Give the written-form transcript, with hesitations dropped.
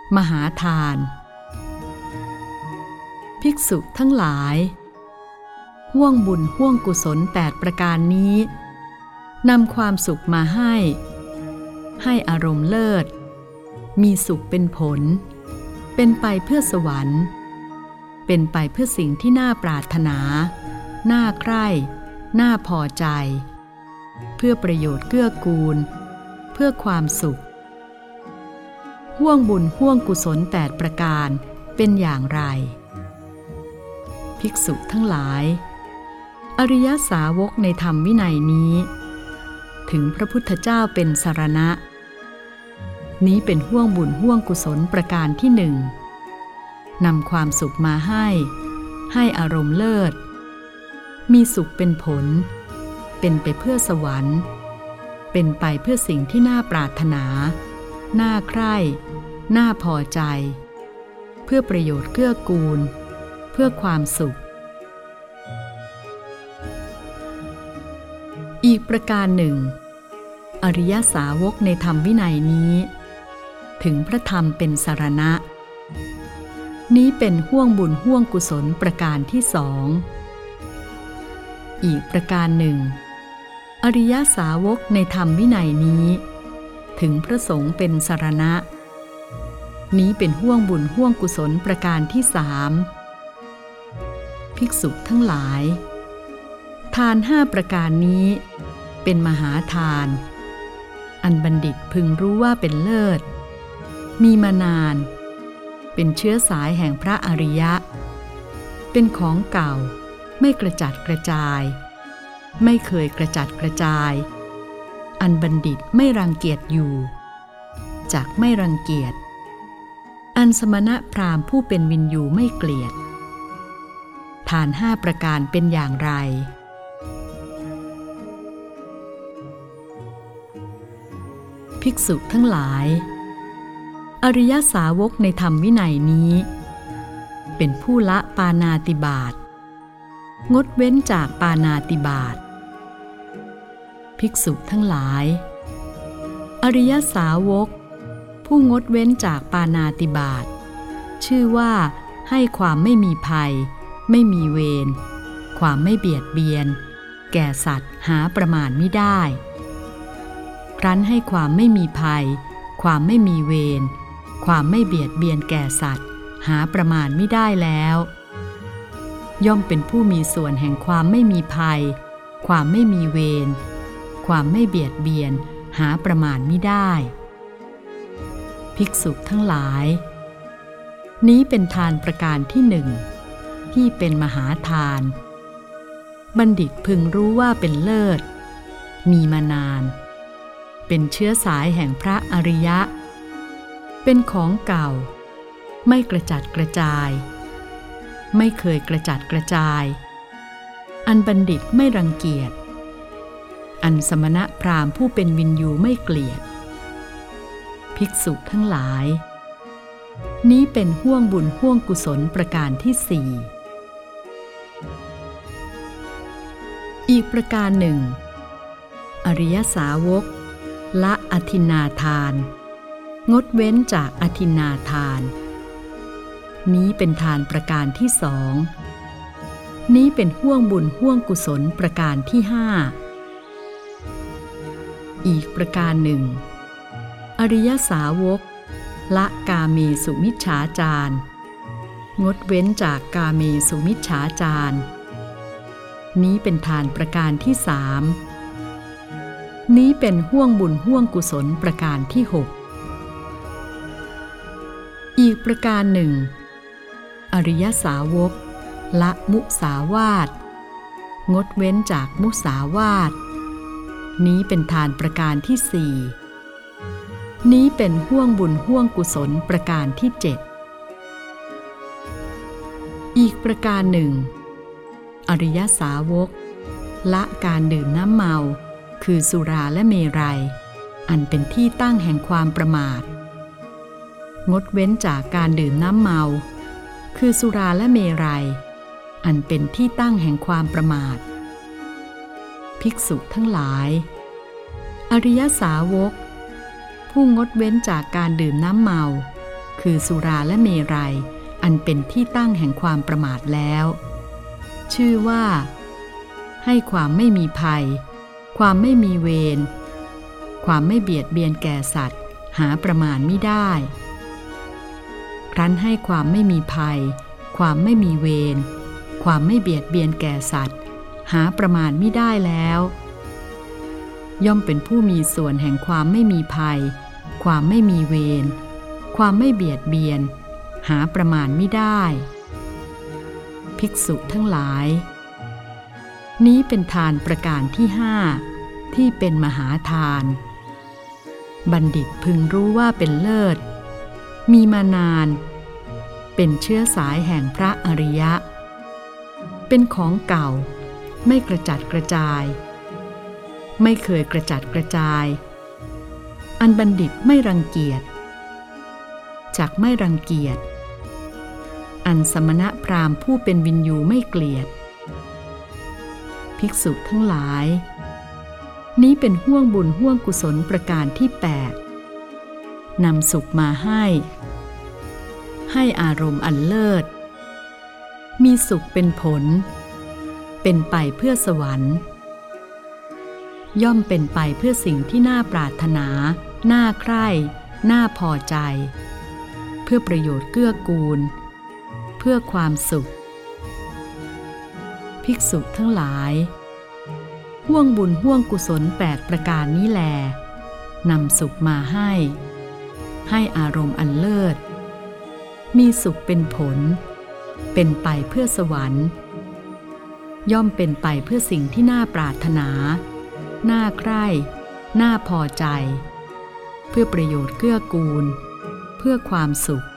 มหาทานภิกษุทั้งหลายห่วงบุญห่วงกุศล8ประการนี้นำความสุขมาให้อารมณ์เลิศมีสุขเป็นผลเป็นไปเพื่อสวรรค์เป็นไปเพื่อสิ่งที่น่าปรารถนาน่าใคร่น่าพอใจเพื่อประโยชน์เกื้อกูลเพื่อความสุขห่วงบุญห่วงกุศล8ประการเป็นอย่างไรภิกษุทั้งหลายอริยสาวกในธรรมวินัยนี้ถึงพระพุทธเจ้าเป็นสรณะนี้เป็นห่วงบุญห่วงกุศลประการที่หนึ่งนำความสุขมาให้อารมณ์เลิศมีสุขเป็นผลเป็นไปเพื่อสวรรค์เป็นไปเพื่อสิ่งที่น่าปรารถนาน่าใคร่น่าพอใจเพื่อประโยชน์เกื้อกูลเพื่อความสุขอีกประการหนึ่งอริยสาวกในธรรมวินัยนี้ถึงพระธรรมเป็นสรณะนี้เป็นห่วงบุญห่วงกุศลประการที่สองอีกประการหนึ่งอริยสาวกในธรรมวินัยนี้ถึงพระสงฆ์เป็นสรณะนี้เป็นห่วงบุญห่วงกุศลประการที่สามภิกษุทั้งหลายทาน5ประการนี้เป็นมหาทานอันบัณฑิตพึงรู้ว่าเป็นเลิศมีมานานเป็นเชื้อสายแห่งพระอริยะเป็นของเก่าไม่กระจัดกระจายไม่เคยกระจัดกระจายอันบัณฑิตไม่รังเกียจอยู่จักไม่รังเกียจอันสมณพราหมณ์ผู้เป็นวินยูไม่เกลียดทาน5ประการเป็นอย่างไรภิกษุทั้งหลายอริยสาวกในธรรมวินัยนี้เป็นผู้ละปาณาติบาตงดเว้นจากปาณาติบาตภิกษุทั้งหลายอริยสาวกผู้งดเว้นจากปาณาติบาตชื่อว่าให้ความไม่มีภัยไม่มีเวรความไม่เบียดเบียนแก่สัตว์หาประมาณไม่ได้ครั้นให้ความไม่มีภัยความไม่มีเวรความไม่เบียดเบียนแก่สัตว์หาประมาณไม่ได้แล้วย่อมเป็นผู้มีส่วนแห่งความไม่มีภัยความไม่มีเวรความไม่เบียดเบียนหาประมาณไม่ได้ภิกษุทั้งหลายนี้เป็นทานประการที่หนึ่งที่เป็นมหาทานบัณฑิตพึงรู้ว่าเป็นเลิศมีมานานเป็นเชื้อสายแห่งพระอริยะเป็นของเก่าไม่กระจัดกระจายไม่เคยกระจัดกระจายอันบัณฑิตไม่รังเกียจอันสมณพราหมณ์ผู้เป็นวินยูไม่เกลียดภิกษุทั้งหลายนี้เป็นห่วงบุญห่วงกุศลประการที่สี่อีกประการหนึ่งอริยสาวกละอทินนาทานงดเว้นจากอทินนาทานนี้เป็นทานประการที่สองนี้เป็นห่วงบุญห่วงกุศลประการที่ห้าอีกประการหนึ่งอริยสาวกละกาเมสุมิจฉาจารงดเว้นจากกาเมสุมิจฉาจารนี้เป็นทานประการที่สามนี้เป็นห่วงบุญห่วงกุศลประการที่หกอีกประการหนึ่งอริยสาวกละมุสาวาทงดเว้นจากมุสาวาทนี้เป็นทานประการที่สี่นี้เป็นห่วงบุญห่วงกุศลประการที่เจ็ดอีกประการหนึ่งอริยสาวกละการดื่มน้ำเมาคือสุราและเมรัยอันเป็นที่ตั้งแห่งความประมาทงดเว้นจากการดื่มน้ำเมาคือสุราและเมรัยอันเป็นที่ตั้งแห่งความประมาทภิกษุทั้งหลายอริยสาวกผู้งดเว้นจากการดื่มน้ำเมา คือคือสุราและเมรัยอันเป็นที่ตั้งแห่งความประมาทแล้วชื่อว่าให้ความไม่มีภัยความไม่มีเวรความไม่เบียดเบียนแก่สัตว์หาประมาณมิได้ครั้นให้ความไม่มีภัยความไม่มีเวรความไม่เบียดเบียนแก่สัตว์หาประมาณมิได้แล้วย่อมเป็นผู้มีส่วนแห่งความไม่มีภัยความไม่มีเวรความไม่เบียดเบียนหาประมาณมิได้ภิกษุทั้งหลายนี้เป็นทานประการที่ห้าที่เป็นมหาทานบัณฑิตพึงรู้ว่าเป็นเลิศมีมานานเป็นเชื้อสายแห่งพระอริยะเป็นของเก่าไม่กระจัดกระจายไม่เคยกระจัดกระจายอันบัณฑิตไม่รังเกียจจักไม่รังเกียจอันสมณพราหมณ์ผู้เป็นวินยูไม่เกลียดภิกษุทั้งหลายนี้เป็นห้วงบุญห้วงกุศลประการที่8นำสุขมาให้อารมณ์อันเลิศมีสุขเป็นผลเป็นไปเพื่อสวรรค์ย่อมเป็นไปเพื่อสิ่งที่น่าปรารถนาน่าใคร่น่าพอใจเพื่อประโยชน์เกื้อกูลเพื่อความสุขภิกษุทั้งหลายห้วงบุญห้วงกุศล8ประการนี้แลนำสุขมาให้อารมณ์อันเลิศมีสุขเป็นผลเป็นไปเพื่อสวรรค์ย่อมเป็นไปเพื่อสิ่งที่น่าปรารถนาน่าใคร่น่าพอใจเพื่อประโยชน์เกื้อกูลเพื่อความสุข